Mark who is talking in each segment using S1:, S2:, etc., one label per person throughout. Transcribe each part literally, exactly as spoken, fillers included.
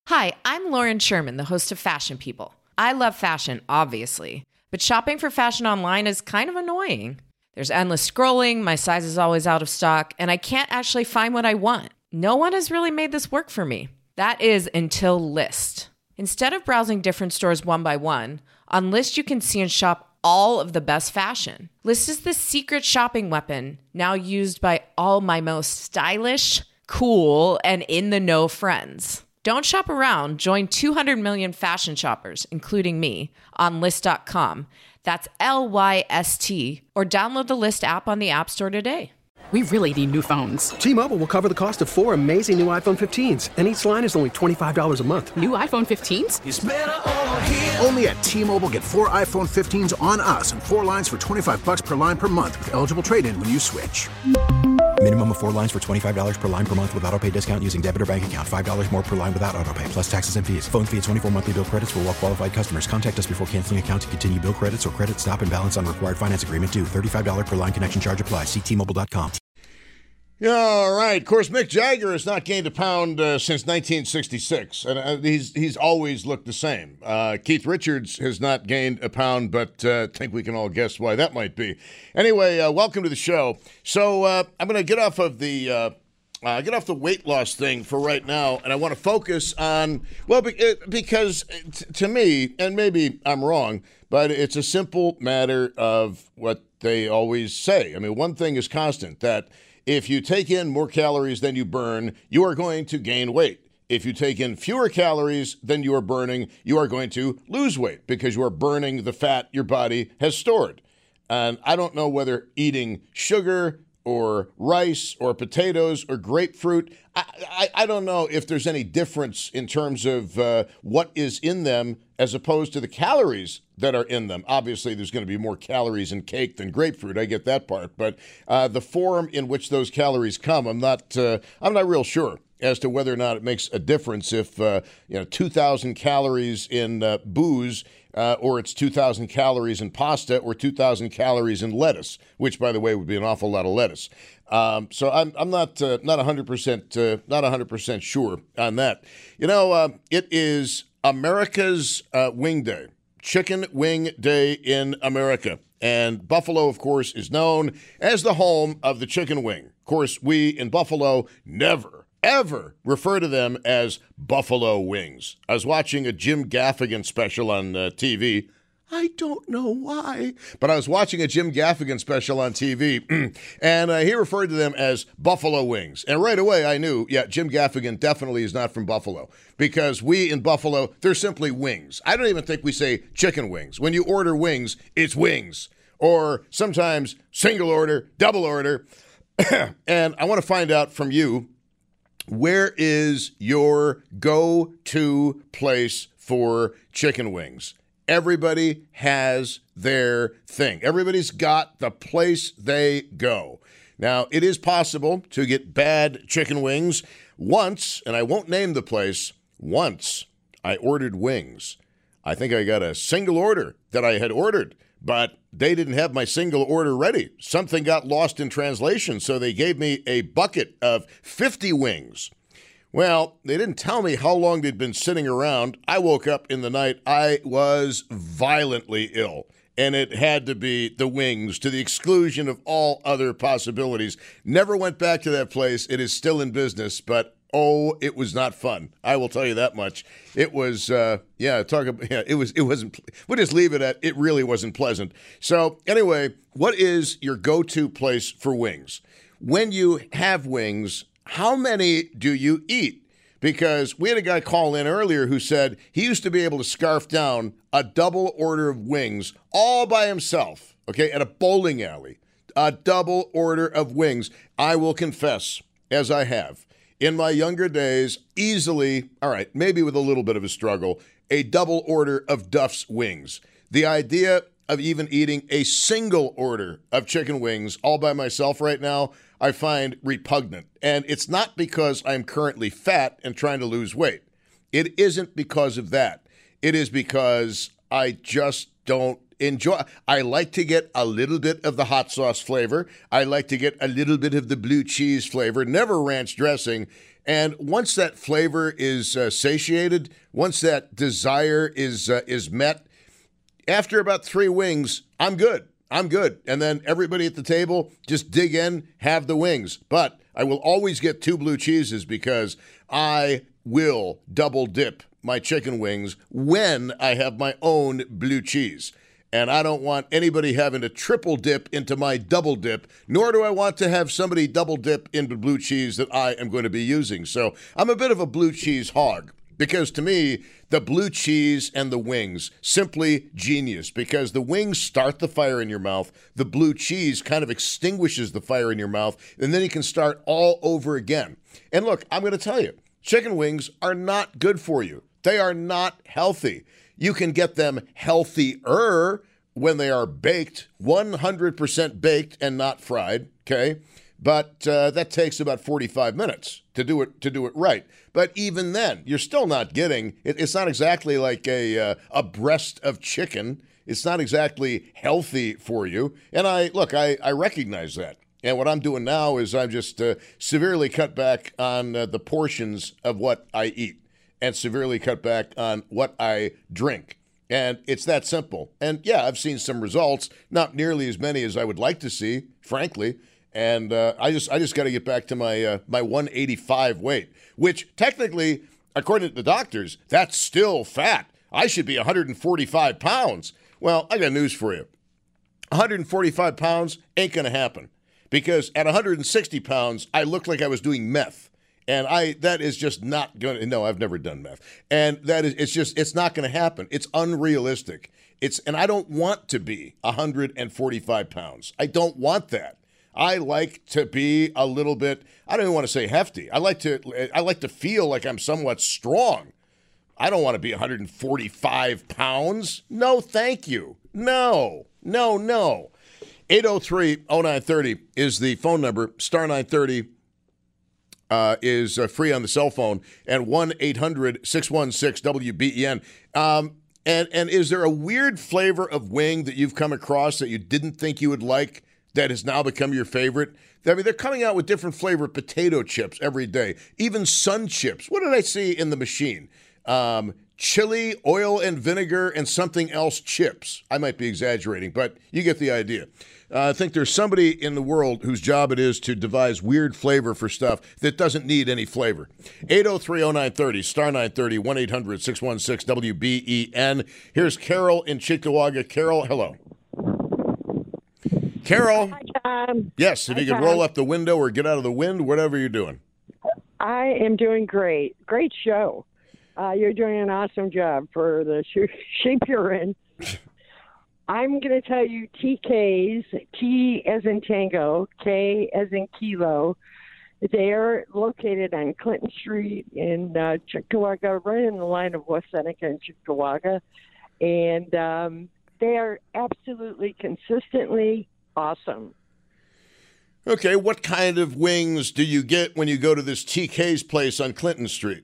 S1: Hi, I'm Lauren Sherman, the host of Fashion People. I love fashion, obviously, but shopping for fashion online is kind of annoying. There's endless scrolling, my size is always out of stock, and I can't actually find what I want. No one has really made this work for me. That is until Lyst. Instead of browsing different stores one by one, on Lyst you can see and shop all of the best fashion. Lyst is the secret shopping weapon, now used by all my most stylish, cool, and in-the-know friends. Don't shop around. Join two hundred million fashion shoppers, including me, on Lyst dot com. That's L Y S T. Or download the Lyst app on the App Store today.
S2: We really need new phones.
S3: T-Mobile will cover the cost of four amazing new iPhone fifteens, and each line is only twenty-five dollars a month.
S2: New iPhone fifteens?
S4: It's better over here. Only at T-Mobile, get four iPhone fifteens on us and four lines for twenty-five bucks per line per month with eligible trade-in when you switch.
S5: Minimum of four lines for twenty-five dollars per line per month with autopay discount using debit or bank account. five dollars more per line without autopay, plus taxes and fees. Phone fee at twenty-four monthly bill credits for well-qualified customers. Contact us before canceling account to continue bill credits or credit stop and balance on required finance agreement due. thirty-five dollars per line connection charge applies. See T Mobile dot com.
S6: Yeah, all right. Of course, Mick Jagger has not gained a pound uh, since nineteen sixty-six, and uh, he's he's always looked the same. Uh, Keith Richards has not gained a pound, but I uh, think we can all guess why that might be. Anyway, uh, welcome to the show. So uh, I'm going to get off of the uh, uh, get off the weight loss thing for right now, and I want to focus on well, be, uh, because t- to me, and maybe I'm wrong, but it's a simple matter of what they always say. I mean, one thing is constant, that if you take in more calories than you burn, you are going to gain weight. If you take in fewer calories than you are burning, you are going to lose weight because you are burning the fat your body has stored. And I don't know whether eating sugar or rice or potatoes or grapefruit, I, I, I don't know if there's any difference in terms of uh, what is in them as opposed to the calories that are in them. Obviously, there's going to be more calories in cake than grapefruit. I get that part. But uh, the form in which those calories come, I'm not uh, I'm not real sure as to whether or not it makes a difference if, uh, you know, two thousand calories in uh, booze uh, or it's two thousand calories in pasta or two thousand calories in lettuce, which, by the way, would be an awful lot of lettuce. Um, so I'm I'm not uh, not one hundred percent uh, not one hundred percent sure on that. You know, uh, it is America's uh, Wing Day, Chicken Wing Day in America. And Buffalo, of course, is known as the home of the chicken wing. Of course, we in Buffalo never, ever refer to them as Buffalo Wings. I was watching a Jim Gaffigan special on uh, T V. I don't know why, but I was watching a Jim Gaffigan special on T V, and uh, he referred to them as Buffalo Wings. And right away I knew, yeah, Jim Gaffigan definitely is not from Buffalo, because we in Buffalo, they're simply wings. I don't even think we say chicken wings. When you order wings, it's wings. Or sometimes single order, double order. And I want to find out from you, where is your go-to place for chicken wings? Everybody has their thing. Everybody's got the place they go. Now, it is possible to get bad chicken wings. Once, and I won't name the place, once I ordered wings. I think I got a single order that I had ordered, but they didn't have my single order ready. Something got lost in translation, so they gave me a bucket of fifty wings. Well, they didn't tell me how long they'd been sitting around. I woke up in the night. I was violently ill, and it had to be the wings to the exclusion of all other possibilities. Never went back to that place. It is still in business, but oh, it was not fun. I will tell you that much. It was, uh, yeah, talk about, yeah, it was, it wasn't, we'll just leave it at, it really wasn't pleasant. So anyway, what is your go-to place for wings? When you have wings, how many do you eat? Because we had a guy call in earlier who said he used to be able to scarf down a double order of wings all by himself, okay, at a bowling alley. A double order of wings. I will confess, as I have, in my younger days, easily, all right, maybe with a little bit of a struggle, a double order of Duff's wings. The idea of even eating a single order of chicken wings all by myself right now, I find repugnant. And it's not because I'm currently fat and trying to lose weight. It isn't because of that. It is because I just don't enjoy. I like to get a little bit of the hot sauce flavor. I like to get a little bit of the blue cheese flavor, never ranch dressing. And once that flavor is uh, satiated, once that desire is uh, is met, after about three wings, I'm good. I'm good. And then everybody at the table, just dig in, have the wings. But I will always get two blue cheeses because I will double dip my chicken wings when I have my own blue cheese. And I don't want anybody having to triple dip into my double dip, nor do I want to have somebody double dip into blue cheese that I am going to be using. So I'm a bit of a blue cheese hog. Because to me, the blue cheese and the wings, simply genius. Because the wings start the fire in your mouth. The blue cheese kind of extinguishes the fire in your mouth. And then you can start all over again. And look, I'm going to tell you, chicken wings are not good for you. They are not healthy. You can get them healthier when they are baked, one hundred percent baked and not fried, okay? But uh, that takes about forty-five minutes to do it to do it right. But even then, you're still not getting it, it's not exactly like a uh, a breast of chicken. It's not exactly healthy for you. And I look, I, I recognize that. And what I'm doing now is I'm just uh, severely cut back on uh, the portions of what I eat and severely cut back on what I drink. And it's that simple. And yeah, I've seen some results, not nearly as many as I would like to see, frankly. And uh, I just I just got to get back to my uh, my one eighty-five weight, which technically, according to the doctors, that's still fat. I should be one hundred forty-five pounds. Well, I got news for you. one hundred forty-five pounds ain't going to happen because at one hundred sixty pounds, I looked like I was doing meth. And I that is just not going to, no, I've never done meth. And that is, it's just, it's not going to happen. It's unrealistic. It's, and I don't want to be one hundred forty-five pounds. I don't want that. I like to be a little bit, I don't even want to say hefty. I like to, I like to feel like I'm somewhat strong. I don't want to be one hundred forty-five pounds. No, thank you. No, no, no. eight oh three oh nine thirty is the phone number. Star nine thirty uh, is uh, free on the cell phone. And one eight hundred six one six W B E N. Um, and, and is there a weird flavor of wing that you've come across that you didn't think you would like that has now become your favorite? I mean, they're coming out with different flavored potato chips every day. Even Sun Chips. What did I see in the machine? Um, chili, oil and vinegar, and something else chips. I might be exaggerating, but you get the idea. Uh, I think there's somebody in the world whose job it is to devise weird flavor for stuff that doesn't need any flavor. eight oh three oh nine thirty, star nine thirty, one eight hundred six one six W B E N. Here's Carol in Cheektowaga. Carol, hello. Carol.
S7: Hi, Tom.
S6: Yes, if
S7: Hi,
S6: you could
S7: Tom.
S6: roll up the window or get out of the wind, whatever you're doing.
S7: I am doing great. Great show. Uh, you're doing an awesome job for the sh- shape you're in. I'm going to tell you T Ks, T as in Tango, K as in Kilo. They are located on Clinton Street in uh, Cheektowaga, right in the line of West Seneca and Cheektowaga. And um, they are absolutely consistently awesome.
S6: Okay, what kind of wings do you get when you go to this T K's place on Clinton Street?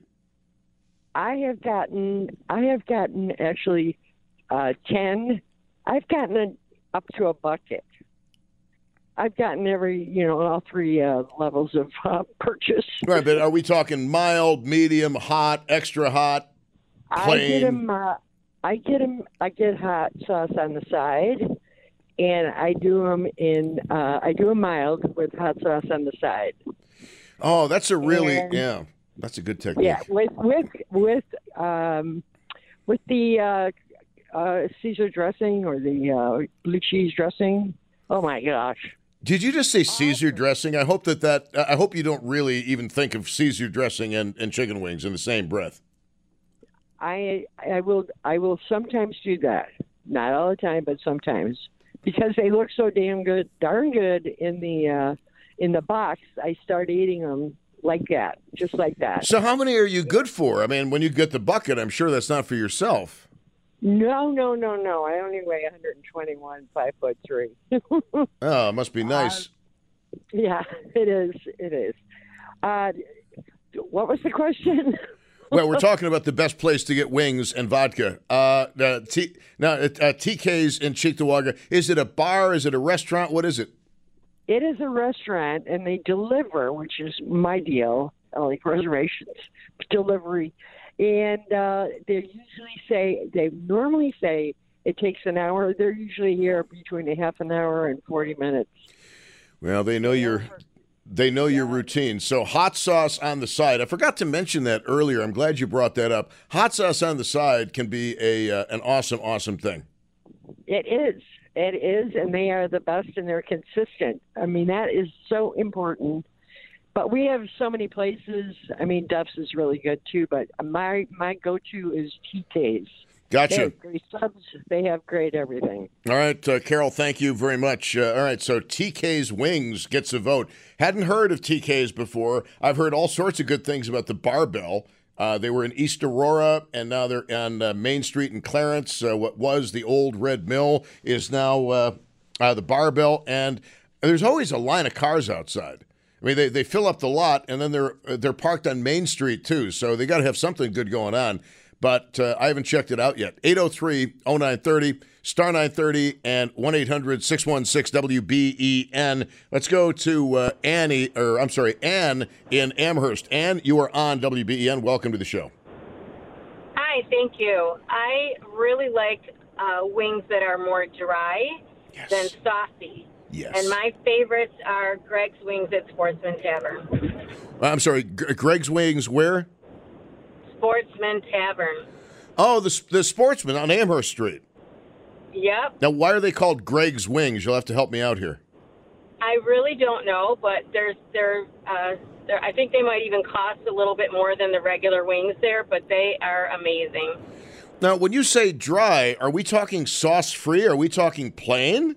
S7: I have gotten, I have gotten actually uh, ten. I've gotten a, up to a bucket. I've gotten every, you know, all three uh, levels of uh, purchase.
S6: Right, but are we talking mild, medium, hot, extra hot, plain?
S7: I get them. Uh, I get them. I get hot sauce on the side, and I do them in. Uh, I do a mild with hot sauce on the side.
S6: Oh, that's a really
S7: And-
S6: yeah. That's a good technique.
S7: Yeah, with with with um, with the uh, uh, Caesar dressing or the uh, blue cheese dressing. Oh my gosh!
S6: Did you just say Caesar dressing? I hope that that I hope you don't really even think of Caesar dressing and, and chicken wings in the same breath.
S7: I I will I will sometimes do that. Not all the time, but sometimes because they look so damn good, darn good in the uh, in the box. I start eating them like that, just like that.
S6: So how many are you good for? I mean, when you get the bucket, I'm sure that's not for yourself.
S7: No, no, no, no. I only weigh one hundred twenty-one, five foot three.
S6: Oh, it must be nice.
S7: Uh, yeah, it is. It is. Uh, what was the question?
S6: Well, we're talking about the best place to get wings and vodka. Uh, uh, T, now, uh, T K's in Cheektowaga. Is it a bar? Is it a restaurant? What is it?
S7: It is a restaurant, and they deliver, which is my deal. uh, like reservations, delivery, and uh, they usually say they normally say it takes an hour. They're usually here between a half an hour and forty minutes.
S6: Well, they know your they know your routine. So hot sauce on the side. I forgot to mention that earlier. I'm glad you brought that up. Hot sauce on the side can be a uh, an awesome, awesome thing.
S7: It is. It is, and they are the best, and they're consistent. I mean, that is so important. But we have so many places. I mean, Duff's is really good too, but my my go-to is T K's.
S6: Gotcha.
S7: They have great subs. They have great everything.
S6: All right, uh, Carol, thank you very much. Uh, all right, so T K's Wings gets a vote. Hadn't heard of T K's before. I've heard all sorts of good things about the Barbell. Uh, they were in East Aurora, and now they're on uh, Main Street in Clarence. Uh, what was the old Red Mill is now uh, uh, the Barbell, and there's always a line of cars outside. I mean, they, they fill up the lot, and then they're they're parked on Main Street, too, so they got to have something good going on. But uh, I haven't checked it out yet. eight oh three oh nine thirty, star nine thirty, and one eight hundred six one six W B E N. Let's go to uh, Annie, or I'm sorry, Ann in Amherst. Ann, you are on W B E N. Welcome to the show.
S8: Hi, thank you. I really like uh, wings that are more dry
S6: Yes.
S8: than saucy.
S6: Yes.
S8: And my favorites are Greg's Wings at Sportsman Tavern.
S6: I'm sorry, G- Greg's Wings where?
S8: Sportsman Tavern.
S6: Oh, the the Sportsman on Amherst Street.
S8: Yep.
S6: Now, why are they called Greg's Wings? You'll have to help me out here.
S8: I really don't know, but there's they're, uh, they're I think they might even cost a little bit more than the regular wings there, but they are amazing.
S6: Now, when you say dry, are we talking sauce-free? Are we talking plain?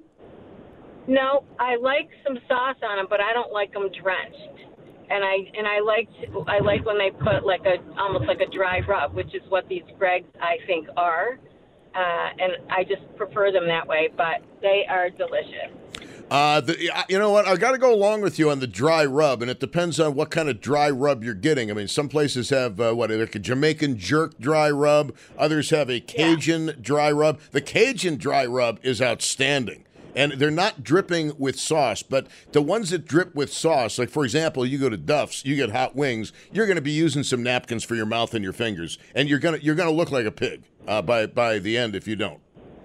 S8: No, I like some sauce on them, but I don't like them drenched. And I and I like I like when they put like a almost like a dry rub, which is what these Greg's I think are, uh, and I just prefer them that way. But they are delicious.
S6: Uh, the, you know what? I got to go along with you on the dry rub, and it depends on what kind of dry rub you're getting. I mean, some places have uh, what like a Jamaican jerk dry rub. Others have a Cajun yeah. dry rub. The Cajun dry rub is outstanding. And they're not dripping with sauce, but the ones that drip with sauce, like, for example, you go to Duff's, you get hot wings, you're going to be using some napkins for your mouth and your fingers, and you're going to you're going to look like a pig uh, by, by the end if you don't.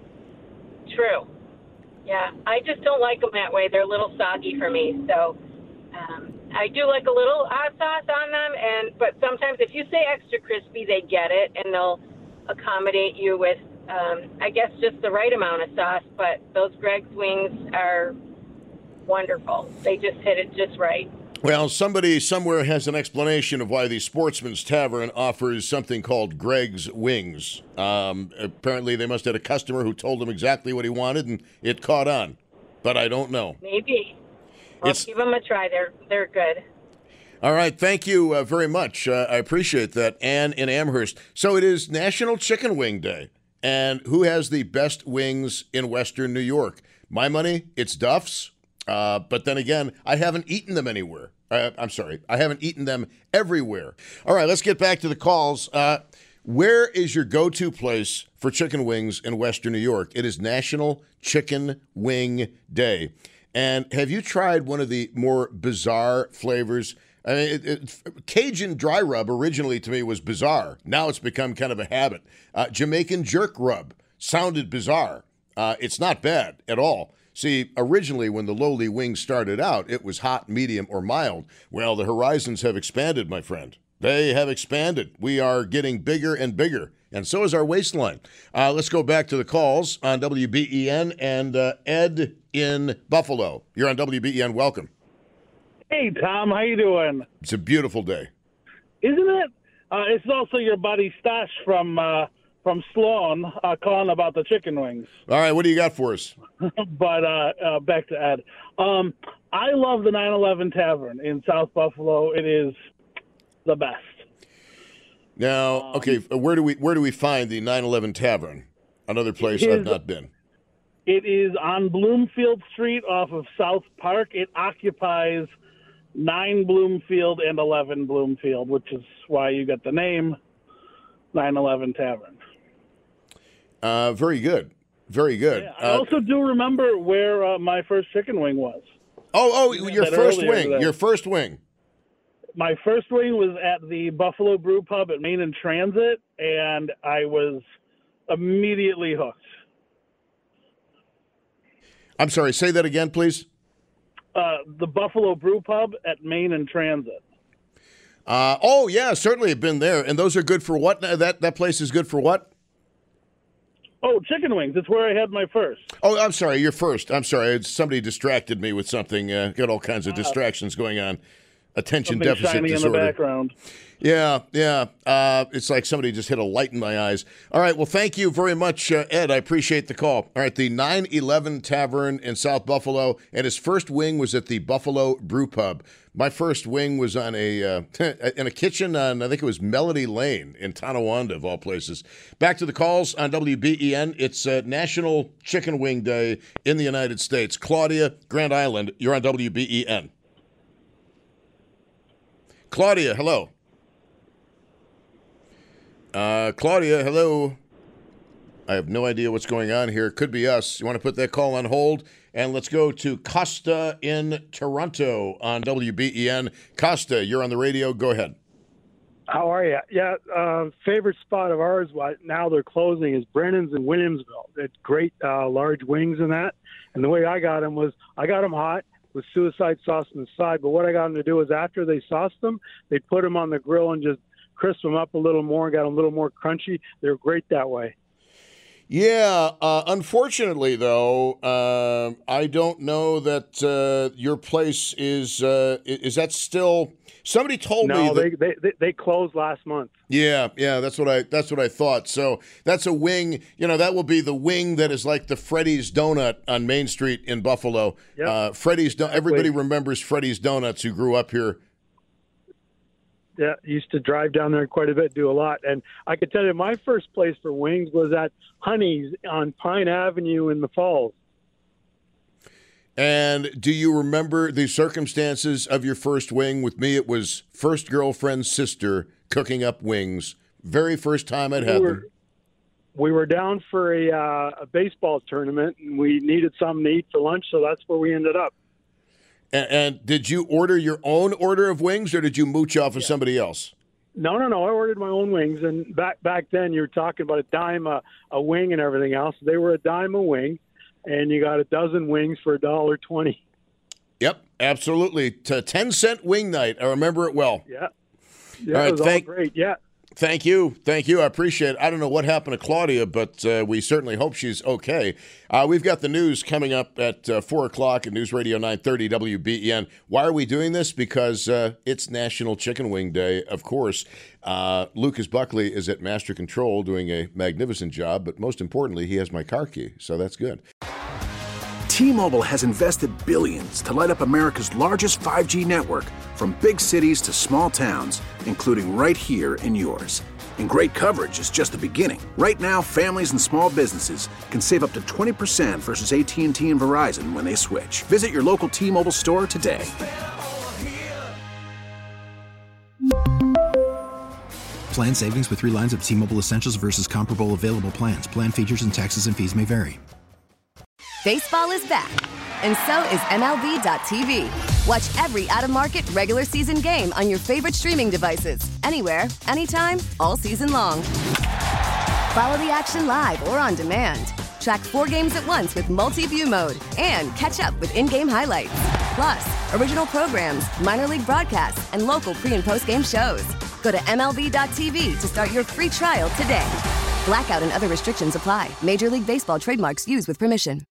S8: True. Yeah, I just don't like them that way. They're a little soggy for me, so um, I do like a little hot sauce on them, and but sometimes if you say extra crispy, they get it, and they'll accommodate you with Um, I guess just the right amount of sauce, but those Greg's Wings are wonderful. They just hit it just right.
S6: Well, somebody somewhere has an explanation of why the Sportsman's Tavern offers something called Greg's Wings. Um, apparently, they must have had a customer who told them exactly what he wanted, and it caught on. But I don't know.
S8: Maybe. Well,
S6: It's-
S8: give them a try. They're they're good.
S6: All right, thank you uh, very much. Uh, I appreciate that, Ann in Amherst. So it is National Chicken Wing Day. And who has the best wings in Western New York? My money, it's Duff's. Uh, but then again, I haven't eaten them anywhere. Uh, I'm sorry, I haven't eaten them everywhere. All right, let's get back to the calls. Uh, where is your go-to place for chicken wings in Western New York? It is National Chicken Wing Day. And have you tried one of the more bizarre flavors? I mean, it, it, Cajun dry rub originally to me was bizarre. Now it's become kind of a habit. Uh, Jamaican jerk rub sounded bizarre. Uh, it's not bad at all. See, originally when the lowly wings started out, it was hot, medium, or mild. Well, the horizons have expanded, my friend. They have expanded. We are getting bigger and bigger, and so is our waistline. Uh, let's go back to the calls on W B E N and uh, Ed in Buffalo. You're on W B E N. Welcome.
S9: Hey, Tom, how you doing?
S6: It's a beautiful day.
S9: Isn't it? Uh, it's also your buddy Stash from uh, from Sloan uh, calling about the chicken wings.
S6: All right, what do you got for us?
S9: but uh, uh, back to Ed. Um, I love the nine eleven Tavern in South Buffalo. It is the best.
S6: Now,
S9: um,
S6: okay, where do we where do we find the nine eleven Tavern? Another place
S9: is,
S6: I've not been.
S9: It is on Bloomfield Street off of South Park. It occupies nine Bloomfield and eleven Bloomfield, which is why you get the name nine eleven Tavern.
S6: Uh, very good. Very good.
S9: Yeah, I
S6: uh,
S9: also do remember where uh, my first chicken wing was.
S6: Oh, oh,
S9: You
S6: your
S9: had that
S6: first
S9: earlier
S6: wing.
S9: today.
S6: Your first wing.
S9: my first wing was at the Buffalo Brew Pub at Main and Transit, and I was immediately hooked.
S6: I'm sorry, say that again, please.
S9: Uh, the Buffalo Brew Pub at Main and Transit.
S6: Uh, oh, yeah, certainly have been there. And those are good for what? That that place is good for what?
S9: Oh, chicken wings. That's where I had my first.
S6: Oh, I'm sorry, you're first. I'm sorry. Somebody distracted me with something. Uh, got all kinds of distractions going on. Attention
S9: Something
S6: deficit
S9: shiny
S6: disorder.
S9: in the background.
S6: Yeah, yeah. Uh, it's like somebody just hit a light in my eyes. All right, well, thank you very much, uh, Ed. I appreciate the call. All right, the nine eleven Tavern in South Buffalo, and his first wing was at the Buffalo Brew Pub. My first wing was on a uh, in a kitchen on, I think it was Melody Lane in Tonawanda, of all places. Back to the calls on W B E N. It's uh, National Chicken Wing Day in the United States. Claudia, Grand Island, you're on W B E N. Claudia, hello. Uh, Claudia, hello. I have no idea what's going on here. Could be us. You want to put that call on hold? And let's go to Costa in Toronto on W B E N. Costa, you're on the radio. Go ahead.
S10: How are you? Yeah, uh, favorite spot of ours, what now they're closing, is Brennan's in Williamsville. It's great uh, large wings in that. And the way I got them was I got them hot with suicide sauce on the side. But what I got them to do is after they sauced them, they put them on the grill and just crisp them up a little more, got them a little more crunchy. They're great that way.
S6: Yeah, uh, unfortunately, though, uh, I don't know that uh, your place is, uh, is that still, somebody told
S10: no,
S6: me that.
S10: No, they, they, they closed last month.
S6: Yeah, yeah, that's what I that's what I thought. So that's a wing, you know, that will be the wing that is like the Freddy's Donut on Main Street in Buffalo.
S10: Yep.
S6: Uh, Freddy's, Do- everybody remembers Freddy's Donuts who grew up here.
S10: Yeah, used to drive down there quite a bit, do a lot. And I could tell you my first place for wings was at Honey's on Pine Avenue in the Falls.
S6: And do you remember the circumstances of your first wing? With me, it was first girlfriend's sister cooking up wings. Very first time I'd had
S10: we were,
S6: them.
S10: We were down for a, uh, a baseball tournament, and we needed something to eat for lunch, so that's where we ended up.
S6: And, and did you order your own order of wings, or did you mooch off of yeah. somebody else?
S10: No, no, no. I ordered my own wings, and back back then you were talking about a dime a, a wing and everything else. They were a dime a wing, and you got a dozen wings for a dollar twenty.
S6: Yep, absolutely. To ten cent wing night. I remember it well.
S10: Yeah, yeah,
S6: all right,
S10: it was
S6: thank,
S10: all great. Yeah.
S6: Thank you. Thank you. I appreciate it. I don't know what happened to Claudia, but uh, we certainly hope she's okay. Uh, we've got the news coming up at uh, four o'clock at News Radio nine thirty W B E N. Why are we doing this? Because uh, it's National Chicken Wing Day, of course. Uh, Lucas Buckley is at Master Control doing a magnificent job, but most importantly, he has my car key, so that's good.
S4: T-Mobile has invested billions to light up America's largest five G network, from big cities to small towns, including right here in yours. And great coverage is just the beginning. Right now, families and small businesses can save up to twenty percent versus A T and T and Verizon when they switch. Visit your local T-Mobile store today.
S5: Plan savings with three lines of T-Mobile Essentials versus comparable available plans. Plan features and taxes and fees may vary.
S11: Baseball is back, and so is M L B dot T V. Watch every out-of-market regular season game on your favorite streaming devices, anywhere, anytime, all season long. Follow the action live or on demand. Track four games at once with multi-view mode and catch up with in-game highlights. Plus, original programs, minor league broadcasts, and local pre- and post-game shows. Go to M L B dot T V to start your free trial today. Blackout and other restrictions apply. Major League Baseball trademarks used with permission.